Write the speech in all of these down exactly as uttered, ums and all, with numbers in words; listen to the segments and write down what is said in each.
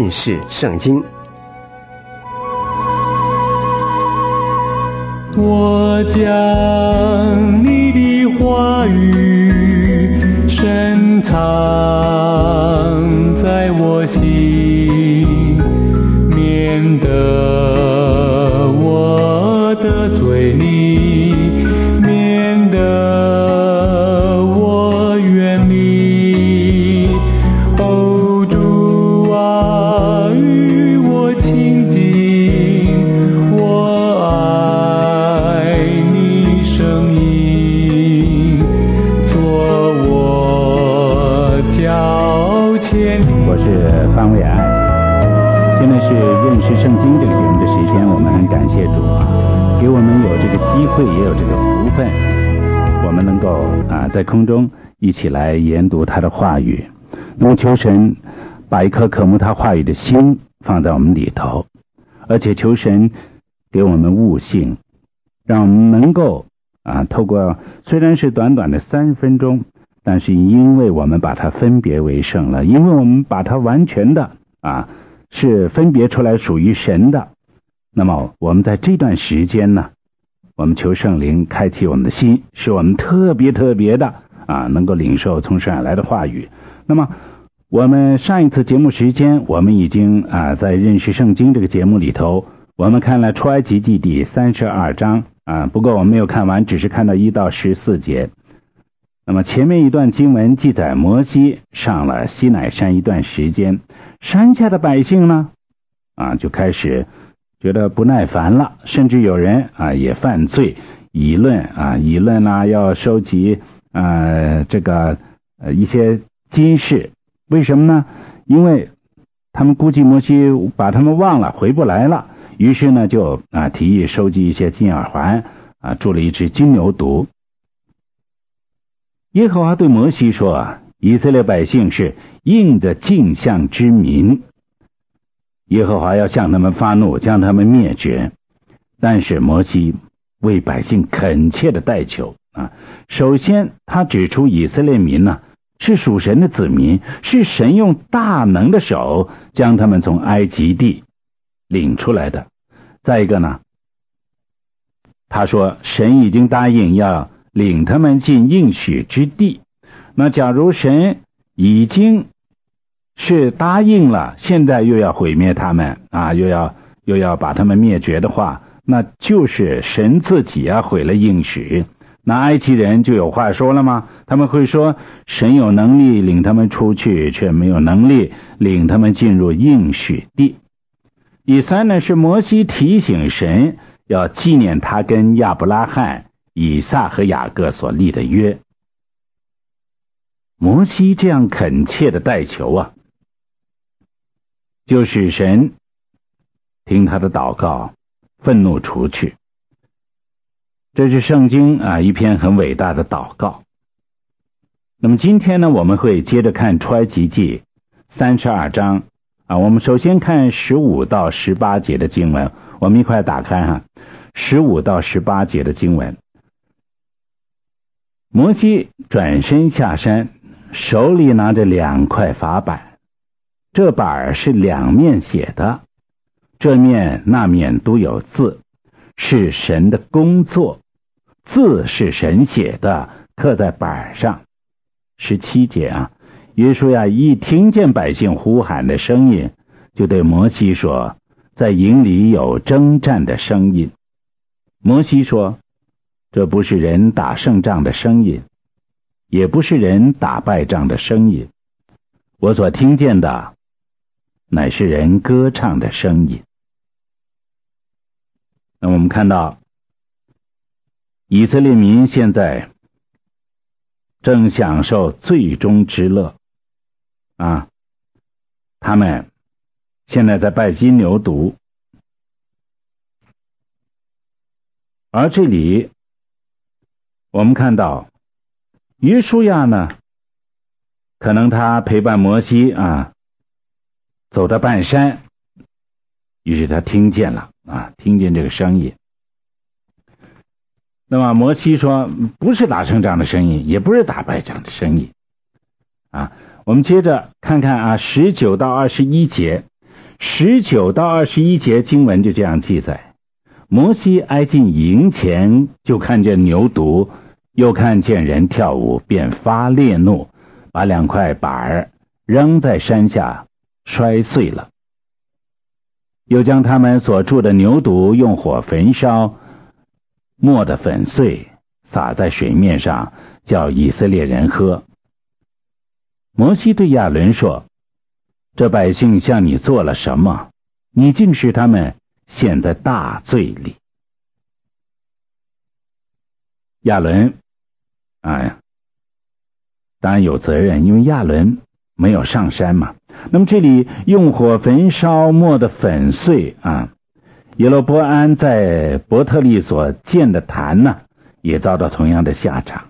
认识圣经。 我将你的话语深藏在我心，免得我得罪你，免得我远离。哦，主啊，与我亲近，我爱你声音，做我脚前。 我是方伟安。现在是认识圣经这个节目的时间，我们很感谢主啊，给我们有这个机会，也有这个福分，我们能够啊在空中一起来研读他的话语。那么求神把一颗渴慕他话语的心放在我们里头，而且求神给我们悟性，让我们能够啊透过虽然是短短的三分钟，但是因为我们把它分别为圣了，因为我们把它完全的啊是分别出来属于神的，那么我们在这段时间呢，我们求圣灵开启我们的心，使我们特别特别的啊能够领受从神而来的话语。那么我们上一次节目时间，我们已经啊在认识圣经这个节目里头，我们看了出埃及记第三十二章啊，不过我们没有看完，只是看到一到十四节。那么前面一段经文记载摩西上了西乃山一段时间，山下的百姓呢啊就开始觉得不耐烦了，甚至有人啊也犯罪议论啊议论啊要收集啊这个呃一些金饰。为什么呢？因为他们估计摩西把他们忘了，回不来了，于是呢就啊提议收集一些金耳环啊，铸了一只金牛犊。耶和华对摩西说，以色列百姓是应着镜像之民，耶和华要向他们发怒，将他们灭绝。但是摩西为百姓恳切的代求啊，首先他指出以色列民呢是属神的子民，是神用大能的手将他们从埃及地领出来的。再一个呢，他说神已经答应要领他们进应许之地。那假如神已经是答应了，现在又要毁灭他们啊，又要又要把他们灭绝的话，那就是神自己啊毁了应许。那埃及人就有话说了吗？他们会说神有能力领他们出去，却没有能力领他们进入应许地。第三呢，是摩西提醒神要纪念他跟亚伯拉罕、以撒和雅各所立的约。摩西这样恳切的代求啊，就使神听他的祷告，愤怒除去。这是圣经啊一篇很伟大的祷告。那么今天呢，我们会接着看出埃及记三十二章啊，我们首先看十五到十八节的经文，我们一块打开哈，十五到十八节的经文。摩西转身下山，手里拿着两块法板，这板是两面写的，这面那面都有字，是神的工作，字是神写的，刻在板上。十七节啊，约书亚一听见百姓呼喊的声音，就对摩西说，在营里有征战的声音。摩西说，这不是人打胜仗的声音，也不是人打败仗的声音，我所听见的乃是人歌唱的声音。那我们看到以色列民现在正享受最终之乐啊，他们现在在拜金牛犊，而这里我们看到约书亚呢，可能他陪伴摩西啊走到半山，于是他听见了啊，听见这个声音。那么摩西说，不是打胜仗的声音，也不是打败仗的声音啊。我们接着看看啊，十九到二十一节， 十九到二十一节经文就这样记载：摩西挨近营前，就看见牛犊，又看见人跳舞，便发烈怒，把两块板儿扔在山下，摔碎了。又将他们所住的牛犊用火焚烧，磨得粉碎，洒在水面上，叫以色列人喝。摩西对亚伦说：这百姓向你做了什么？你竟使他们陷在大罪里。亚伦哎，当然有责任，因为亚伦没有上山嘛。那么这里用火焚烧，磨得粉碎啊。耶罗波安在伯特利所建的坛呢，也遭到同样的下场。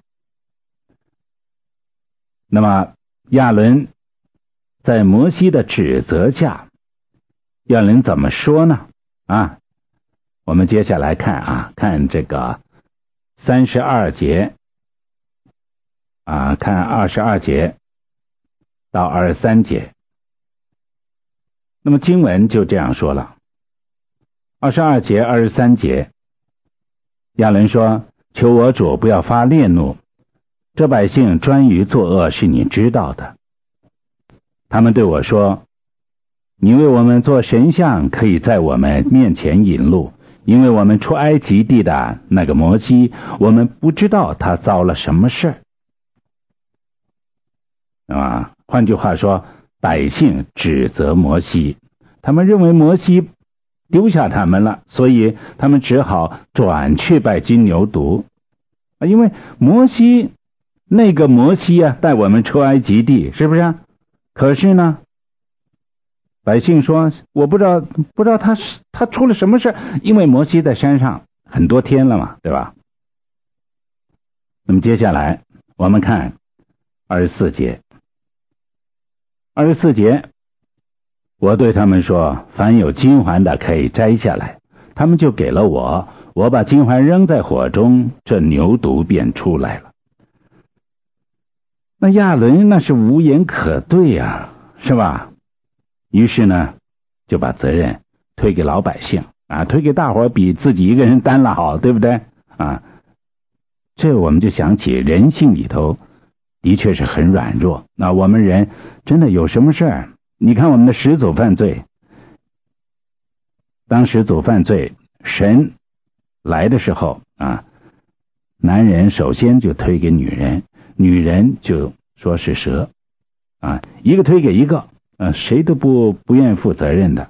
那么亚伦在摩西的指责下，亚伦怎么说呢？啊，我们接下来看啊，看这个三十二节啊，看二十二节到二十三节。那么经文就这样说了，二十二节、二十三节，亚伦说：求我主不要发烈怒，这百姓专于作恶，是你知道的。他们对我说：你为我们做神像，可以在我们面前引路，因为我们出埃及地的那个摩西，我们不知道他遭了什么事啊。换句话说，百姓指责摩西，他们认为摩西丢下他们了，所以他们只好转去拜金牛犊。因为摩西那个摩西啊，带我们出埃及地，是不是啊？可是呢，百姓说我不知道不知道他他出了什么事，因为摩西在山上很多天了嘛，对吧？那么接下来我们看二十四节。二十四节，我对他们说：凡有金环的可以摘下来。他们就给了我，我把金环扔在火中，这牛犊便出来了。那亚伦那是无言可对啊，是吧？于是呢，就把责任推给老百姓啊，推给大伙比自己一个人担了好，对不对啊？这我们就想起人性里头的确是很软弱。那我们人真的有什么事儿？你看我们的始祖犯罪，当始祖犯罪，神来的时候啊，男人首先就推给女人，女人就说是蛇啊，一个推给一个，啊，谁都不不愿意负责任的。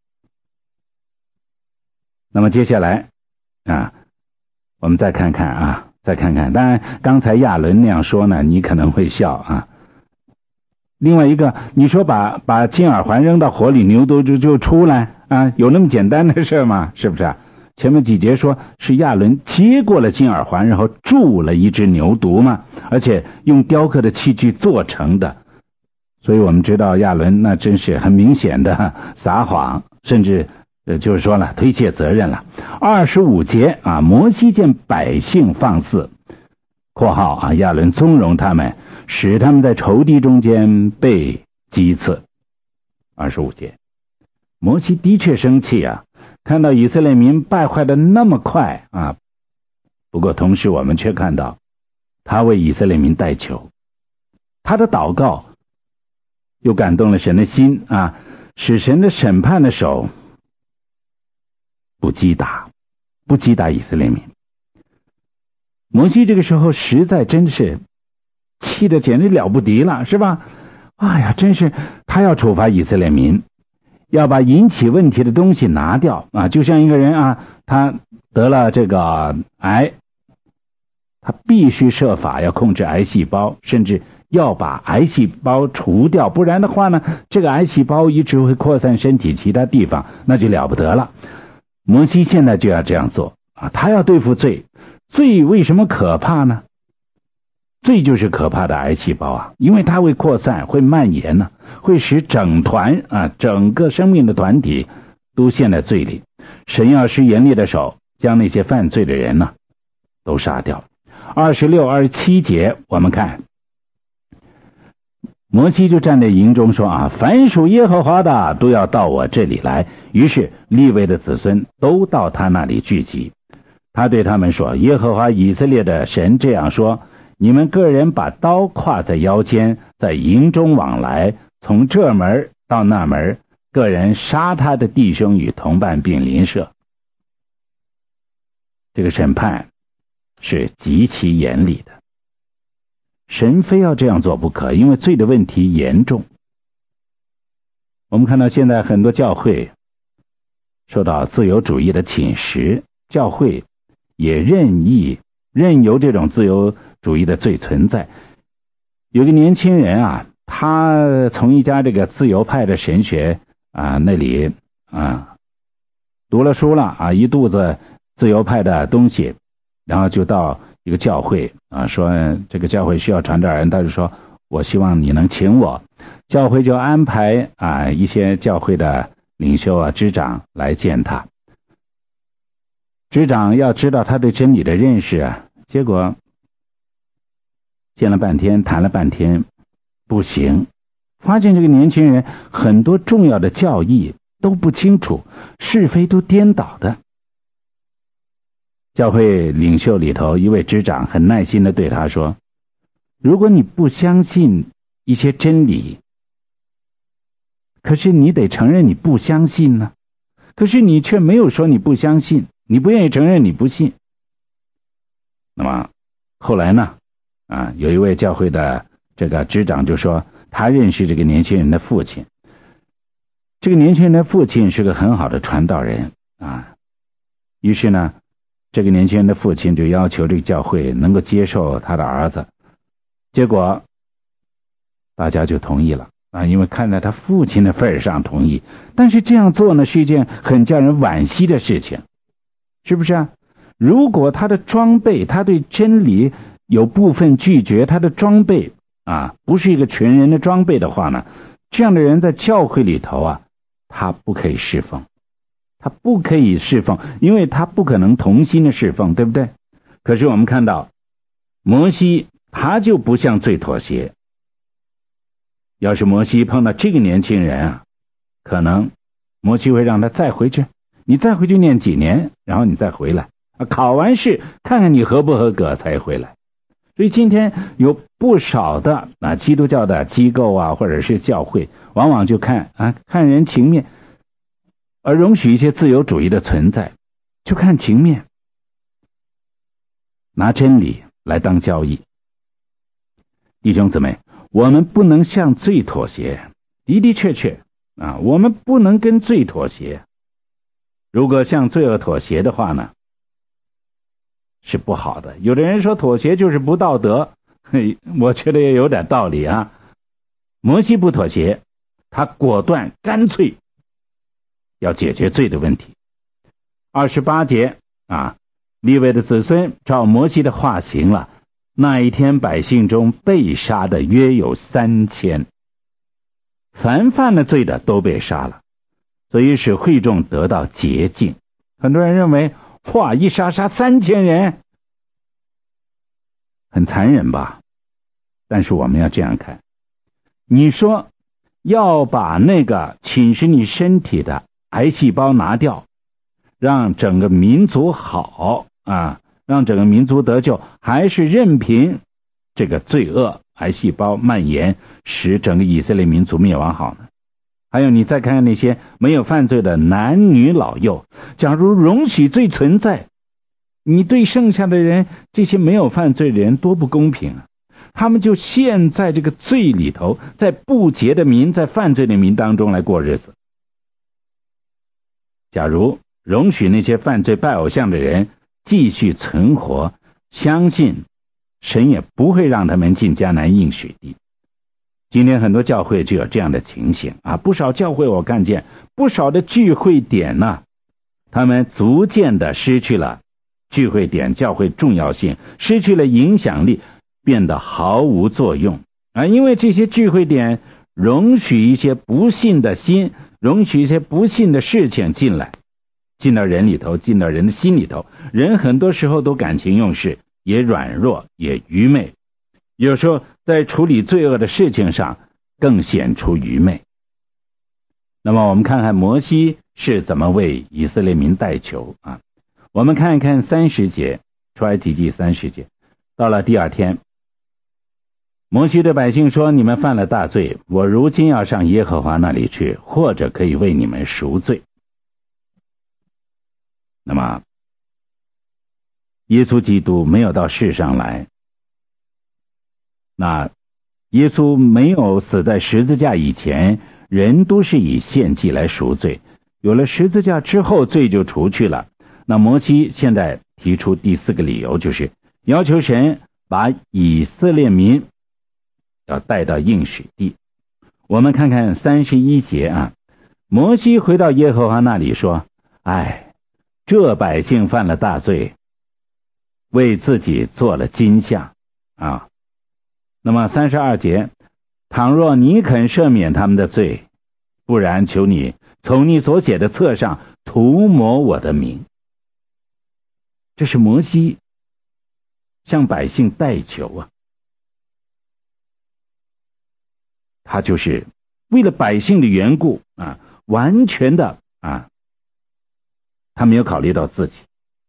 那么接下来啊，我们再看看啊，再看看。当然，刚才亚伦那样说呢，你可能会笑啊。另外一个，你说把把金耳环扔到火里，牛犊就就出来啊，有那么简单的事吗？是不是啊？前面几节说是亚伦接过了金耳环，然后铸了一只牛犊嘛，而且用雕刻的器具做成的，所以我们知道亚伦那真是很明显的撒谎，甚至呃就是说了推卸责任了。二十五节啊，摩西见百姓放肆（括号啊，亚伦纵容他们，使他们在仇敌中间被击刺）。二十五节，摩西的确生气啊。看到以色列民败坏的那么快啊，不过同时我们却看到他为以色列民代求，他的祷告又感动了神的心啊，使神的审判的手不击打不击打以色列民。摩西这个时候实在真是气得简直了不敌了，是吧？哎呀，真是他要处罚以色列民，要把引起问题的东西拿掉啊！就像一个人啊，他得了这个癌，他必须设法要控制癌细胞，甚至要把癌细胞除掉，不然的话呢，这个癌细胞一直会扩散身体其他地方，那就了不得了。摩西现在就要这样做啊！他要对付罪，罪为什么可怕呢？罪就是可怕的癌细胞啊，因为它会扩散，会蔓延呢、啊，会使整团啊，整个生命的团体都陷在罪里。神要施严厉的手，将那些犯罪的人呢都杀掉。二十六、二十七节，我们看摩西就站在营中说啊，凡属耶和华的都要到我这里来。于是利未的子孙都到他那里聚集。他对他们说，耶和华以色列的神这样说，你们个人把刀挎在腰间，在营中往来，从这门到那门，个人杀他的弟兄与同伴并邻舍。这个审判是极其严厉的，神非要这样做不可，因为罪的问题严重。我们看到现在很多教会受到自由主义的侵蚀，教会也任意任由这种自由主义的罪存在。有个年轻人啊，他从一家这个自由派的神学啊那里啊读了书了啊，一肚子自由派的东西，然后就到一个教会啊，说这个教会需要传道人，他就说我希望你能请我。教会就安排啊一些教会的领袖啊支长来见他。支长要知道他对真理的认识啊，结果见了半天，谈了半天不行，发现这个年轻人很多重要的教义都不清楚，是非都颠倒的。教会领袖里头一位支长很耐心地对他说，如果你不相信一些真理，可是你得承认你不相信呢，可是你却没有说你不相信，你不愿意承认你不信。那么后来呢啊，有一位教会的这个支长就说，他认识这个年轻人的父亲，这个年轻人的父亲是个很好的传道人啊。于是呢，这个年轻人的父亲就要求这个教会能够接受他的儿子，结果大家就同意了啊，因为看在他父亲的份上同意。但是这样做呢，是一件很叫人惋惜的事情，是不是啊？如果他的装备，他对真理有部分拒绝，他的装备啊不是一个全人的装备的话呢，这样的人在教会里头啊，他不可以侍奉，他不可以侍奉，因为他不可能同心的侍奉，对不对？可是我们看到摩西他就不向罪妥协。要是摩西碰到这个年轻人啊，可能摩西会让他再回去，你再回去念几年，然后你再回来，考完试看看你合不合格才回来。所以今天有不少的啊基督教的机构啊，或者是教会，往往就看啊看人情面，而容许一些自由主义的存在，就看情面，拿真理来当交易。弟兄姊妹，我们不能向罪妥协，的的确确啊，我们不能跟罪妥协。如果向罪恶妥协的话呢，是不好的。有的人说妥协就是不道德，嘿，我觉得也有点道理啊。摩西不妥协，他果断干脆要解决罪的问题。二十八节啊，利未的子孙照摩西的话行了，那一天百姓中被杀的约有三千，凡犯了罪的都被杀了，所以使会众得到洁净。很多人认为哇，一杀杀三千人，很残忍吧？但是我们要这样看，你说要把那个侵蚀你身体的癌细胞拿掉，让整个民族好啊，让整个民族得救，还是任凭这个罪恶癌细胞蔓延，使整个以色列民族灭亡好呢？还有你再看看那些没有犯罪的男女老幼，假如容许罪存在，你对剩下的人，这些没有犯罪的人多不公平啊！他们就陷在这个罪里头，在不洁的民，在犯罪的民当中来过日子。假如容许那些犯罪拜偶像的人继续存活，相信神也不会让他们进迦南应许地。今天很多教会就有这样的情形啊，不少教会我看见不少的聚会点呢、啊，他们逐渐的失去了聚会点教会重要性，失去了影响力，变得毫无作用啊！因为这些聚会点容许一些不信的心，容许一些不信的事情进来，进到人里头，进到人的心里头。人很多时候都感情用事，也软弱，也愚昧。有时候在处理罪恶的事情上， 更显出愚昧。那么我们看看摩西是怎么为以色列民代求啊？我们看一看三十节，出埃及记三十节。到了第二天，摩西对百姓说：你们犯了大罪，我如今要上耶和华那里去，或者可以为你们赎罪。那么耶稣基督没有到世上来，那耶稣没有死在十字架以前，人都是以献祭来赎罪，有了十字架之后，罪就除去了。那摩西现在提出第四个理由，就是要求神把以色列民要带到应许地。我们看看三十一节啊，摩西回到耶和华那里说：哎，这百姓犯了大罪，为自己做了金像啊。那么三十二节，倘若你肯赦免他们的罪，不然求你从你所写的册上涂抹我的名。这是摩西向百姓代求啊，他就是为了百姓的缘故啊，完全的啊，他没有考虑到自己，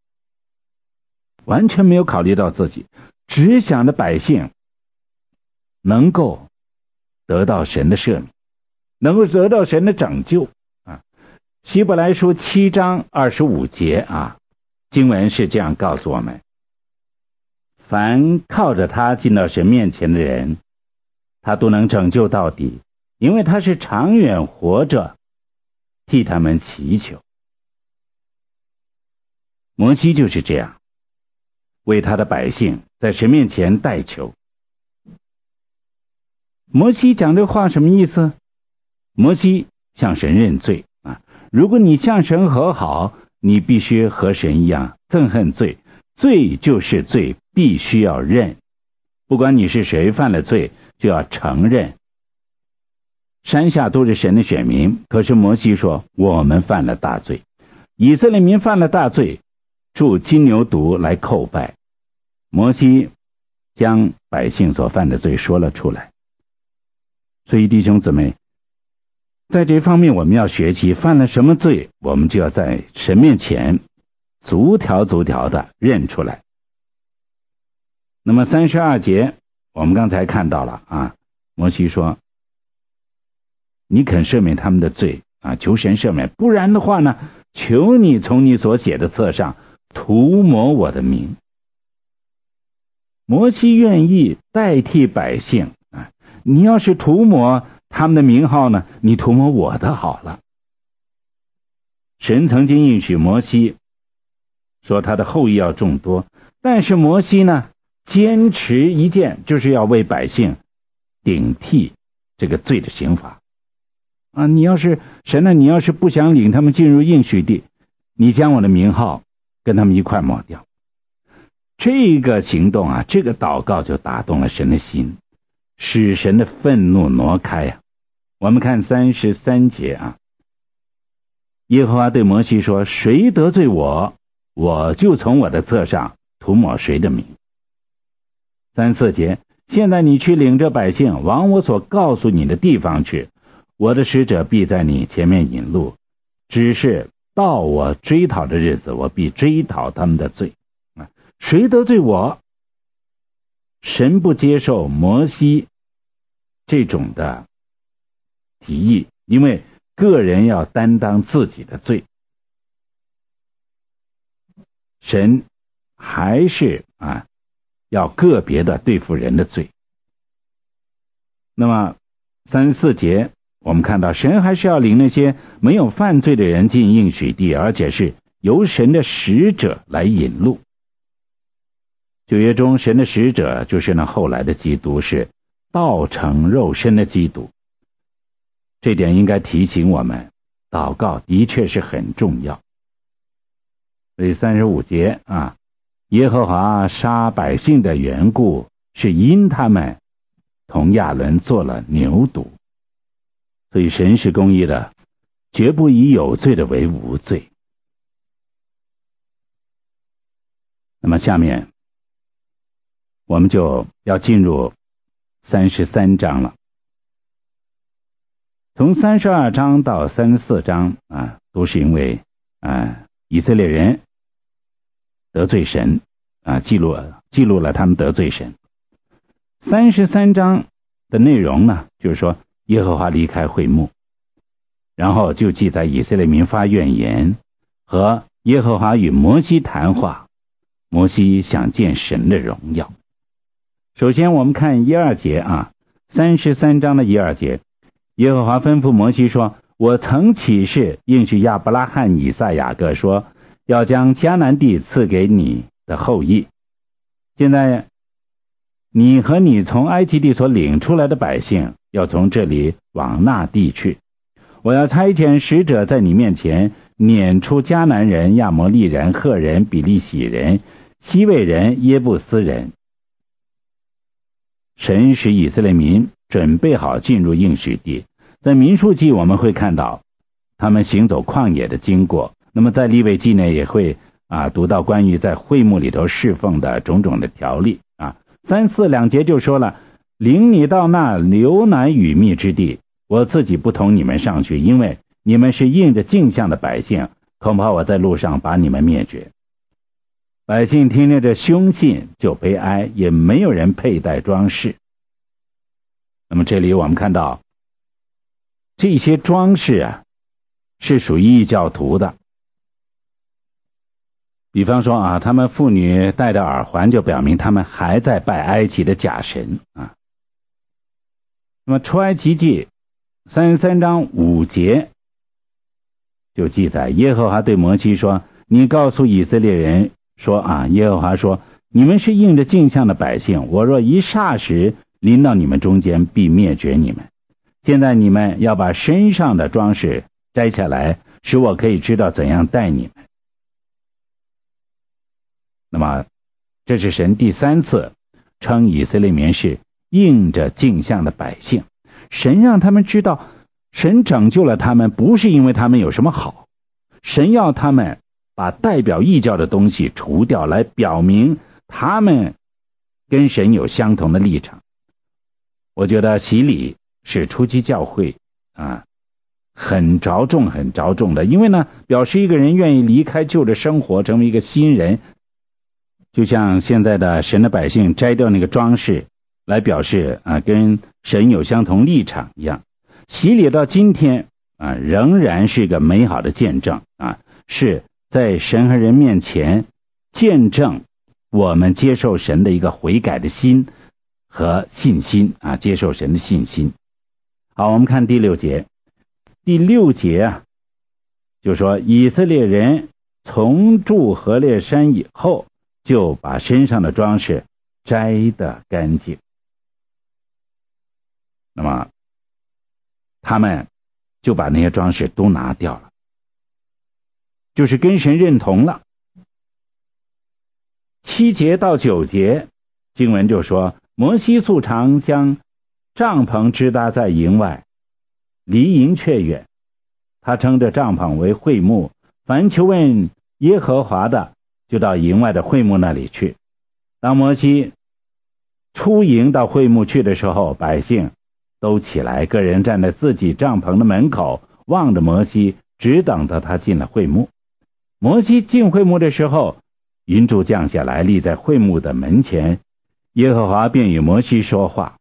完全没有考虑到自己，只想着百姓能够得到神的赦免，能够得到神的拯救啊。希伯来书七章二十五节啊，经文是这样告诉我们：凡靠着他进到神面前的人，他都能拯救到底，因为他是长远活着替他们祈求。摩西就是这样为他的百姓在神面前代求。摩西讲这话什么意思？摩西向神认罪啊！如果你向神和好，你必须和神一样憎恨罪，罪就是罪，必须要认。不管你是谁犯了罪，就要承认。山下都是神的选民，可是摩西说我们犯了大罪，以色列民犯了大罪，铸金牛犊来叩拜。摩西将百姓所犯的罪说了出来。所以弟兄姊妹，在这方面我们要学习，犯了什么罪，我们就要在神面前逐条逐条的认出来。那么三十二节我们刚才看到了啊，摩西说你肯赦免他们的罪啊，求神赦免，不然的话呢，求你从你所写的册上涂抹我的名。摩西愿意代替百姓啊，你要是涂抹他们的名号呢，你涂抹我的好了。神曾经应许摩西说他的后裔要众多，但是摩西呢坚持一件，就是要为百姓顶替这个罪的刑罚啊！你要是神呢，你要是不想领他们进入应许地，你将我的名号跟他们一块抹掉。这个行动啊，这个祷告就打动了神的心，使神的愤怒挪开啊。我们看三十三节啊，耶和华对摩西说：谁得罪我，我就从我的册上涂抹谁的名。三四节，现在你去领着百姓往我所告诉你的地方去，我的使者必在你前面引路，只是到我追讨的日子，我必追讨他们的罪。谁得罪我？神不接受摩西这种的提议，因为个人要担当自己的罪，神还是啊要个别的对付人的罪。那么三四节我们看到神还是要领那些没有犯罪的人进应许地，而且是由神的使者来引路。旧约中神的使者就是那后来的基督，是道成肉身的基督。这点应该提醒我们，祷告的确是很重要。所以三十五节啊，耶和华杀百姓的缘故，是因他们同亚伦做了牛犊。所以神是公义的，绝不以有罪的为无罪。那么下面我们就要进入三十三章了。 从三十二章到三十四章啊，都是因为啊以色列人得罪神啊，记录记录了他们得罪神。三十三章的内容呢，就是说耶和华离开会幕，然后就记载以色列民发怨言和耶和华与摩西谈话，摩西想见神的荣耀。首先我们看一二节啊，三十三章的一二节，耶和华吩咐摩西说，我曾起誓应许亚伯拉罕、以撒、雅各说，要将迦南地赐给你的后裔。现在你和你从埃及地所领出来的百姓要从这里往那地去，我要差遣使者在你面前撵出迦南人、亚摩利人、赫人、比利洗人、西魏人、耶布斯人。神使以色列民准备好进入应许地。在民数记我们会看到他们行走旷野的经过，那么在利未记呢也会啊读到关于在会幕里头侍奉的种种的条例啊。三四两节就说了，领你到那流奶与蜜之地，我自己不同你们上去，因为你们是应着镜像的百姓，恐怕我在路上把你们灭绝。百姓听着这凶信就悲哀，也没有人佩戴装饰。那么这里我们看到这些装饰啊是属于异教徒的，比方说啊，他们妇女戴的耳环就表明他们还在拜埃及的假神啊。那么出埃及记三十三章五节就记载，耶和华对摩西说，你告诉以色列人说啊，耶和华说，你们是应着镜像的百姓，我若一霎时临到你们中间，必灭绝你们。现在你们要把身上的装饰摘下来，使我可以知道怎样待你们。那么这是神第三次称以色列民是应着镜像的百姓，神让他们知道神拯救了他们，不是因为他们有什么好，神要他们把代表异教的东西除掉，来表明他们跟神有相同的立场。我觉得洗礼是初期教会啊很着重很着重的，因为呢表示一个人愿意离开旧的生活，成为一个新人，就像现在的神的百姓摘掉那个装饰来表示啊跟神有相同立场一样。洗礼到今天啊仍然是一个美好的见证啊，是在神和人面前见证我们接受神的一个悔改的心和信心啊，接受神的信心。好，我们看第六节。第六节啊就说以色列人从住何烈山以后，就把身上的装饰摘得干净。那么他们就把那些装饰都拿掉了，就是跟神认同了。七节到九节经文就说，摩西素常将帐篷支搭在营外，离营却远，他称这帐篷为会幕，凡求问耶和华的，就到营外的会幕那里去。当摩西出营到会幕去的时候，百姓都起来，个人站在自己帐篷的门口，望着摩西，只等到他进了会幕。摩西进会幕的时候，云柱降下来，立在会幕的门前，耶和华便与摩西说话。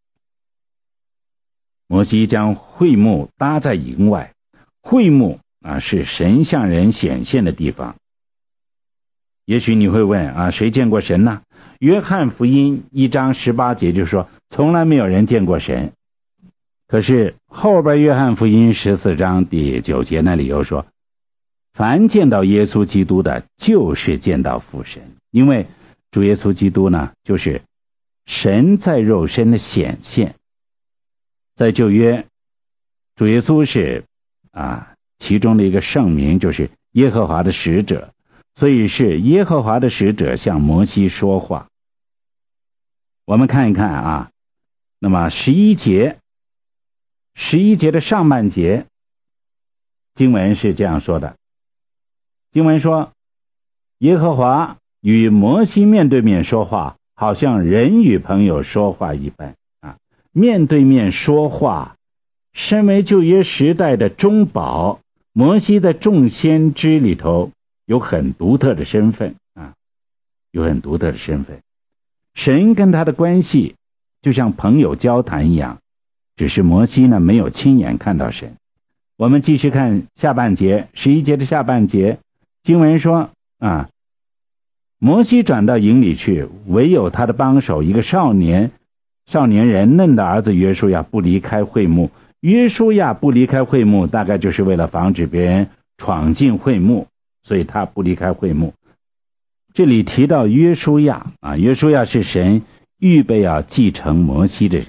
摩西将会幕搭在营外，会幕啊是神向人显现的地方。也许你会问啊，谁见过神呢？约翰福音一章十八节就说，从来没有人见过神。可是后边约翰福音十四章第九节那里又说，凡见到耶稣基督的，就是见到父神。因为主耶稣基督呢，就是神在肉身的显现。在旧约，主耶稣是啊其中的一个圣名，就是耶和华的使者，所以是耶和华的使者向摩西说话。我们看一看啊，那么十一节十一节的上半节经文是这样说的，经文说，耶和华与摩西面对面说话，好像人与朋友说话一般啊。面对面说话身为旧约时代的中保，摩西在众先知里头有很独特的身份啊，有很独特的身份。神跟他的关系就像朋友交谈一样，只是摩西呢没有亲眼看到神。我们继续看下半节，十一节的下半节，经文说啊，摩西转到营里去，唯有他的帮手一个少年少年人嫩的儿子约书亚不离开会幕。约书亚不离开会幕，大概就是为了防止别人闯进会幕，所以他不离开会幕。这里提到约书亚啊，约书亚是神预备要继承摩西的人。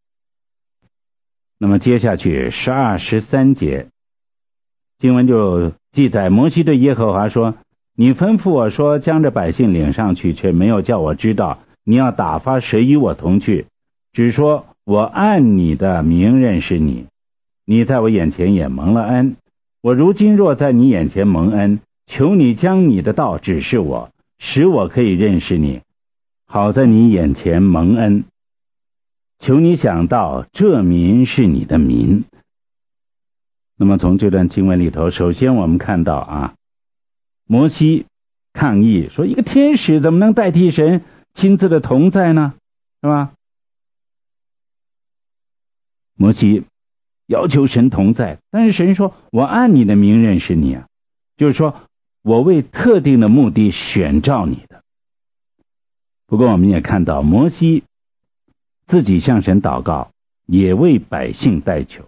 那么接下去十二、十三节经文就记载，摩西对耶和华说：你吩咐我说将这百姓领上去，却没有叫我知道你要打发谁与我同去，只说我按你的名认识你，你在我眼前也蒙了恩。我如今若在你眼前蒙恩，求你将你的道指示我，使我可以认识你，好在你眼前蒙恩。求你想到这民是你的民。那么从这段经文里头，首先我们看到啊，摩西抗议说，一个天使怎么能代替神亲自的同在呢？是吧？摩西要求神同在，但是神说我按你的名认识你啊，就是说我为特定的目的选召你的。不过我们也看到摩西自己向神祷告，也为百姓代求。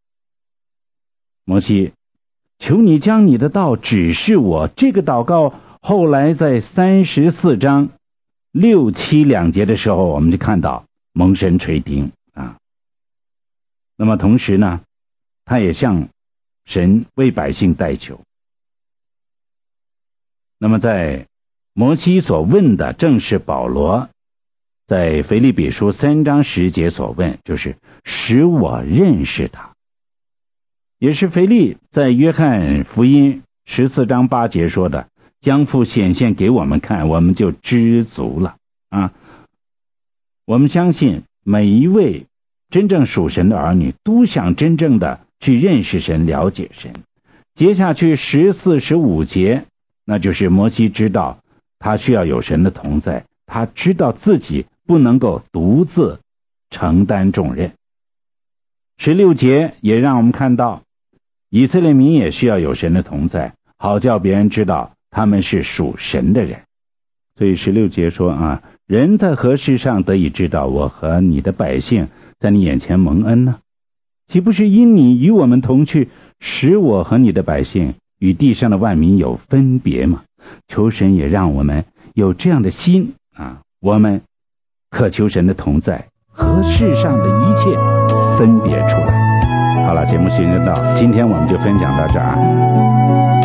摩西，求你将你的道指示我，这个祷告后来在三十四章六七两节的时候，我们就看到蒙神垂听啊。那么同时呢，他也向神为百姓代求。那么在摩西所问的正是保罗在腓立比书三章十节所问，就是使我认识他。也是腓利在约翰福音十四章八节说的，将父显现给我们看，我们就知足了啊。我们相信每一位真正属神的儿女都想真正的去认识神，了解神。接下去十四、十五节，那就是摩西知道他需要有神的同在，他知道自己不能够独自承担重任。十六节也让我们看到以色列民也需要有神的同在，好叫别人知道他们是属神的人。所以十六节说啊，人在何事上得以知道我和你的百姓在你眼前蒙恩呢？岂不是因你与我们同去，使我和你的百姓与地上的万民有分别吗？求神也让我们有这样的心啊，我们渴求神的同在和世上的一切分别出来。好了，节目时间到，今天我们就分享到这儿。